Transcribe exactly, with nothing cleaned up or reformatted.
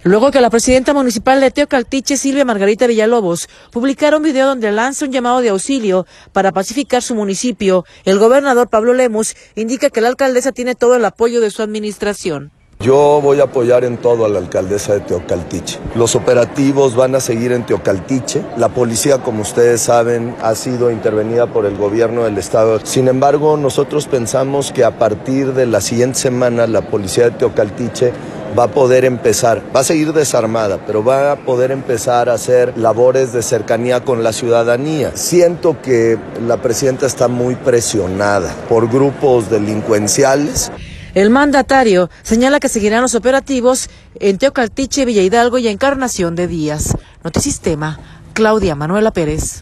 Luego que la presidenta municipal de Teocaltiche, Silvia Margarita Villalobos, publicara un video donde lanza un llamado de auxilio para pacificar su municipio, el gobernador Pablo Lemus indica que la alcaldesa tiene todo el apoyo de su administración. Yo voy a apoyar en todo a la alcaldesa de Teocaltiche. Los operativos van a seguir en Teocaltiche. La policía, como ustedes saben, ha sido intervenida por el gobierno del estado. Sin embargo, nosotros pensamos que a partir de la siguiente semana la policía de Teocaltiche va a poder empezar, va a seguir desarmada, pero va a poder empezar a hacer labores de cercanía con la ciudadanía. Siento que la presidenta está muy presionada por grupos delincuenciales. El mandatario señala que seguirán los operativos en Teocaltiche, Villa Hidalgo y Encarnación de Díaz. Notisistema, Claudia Manuela Pérez.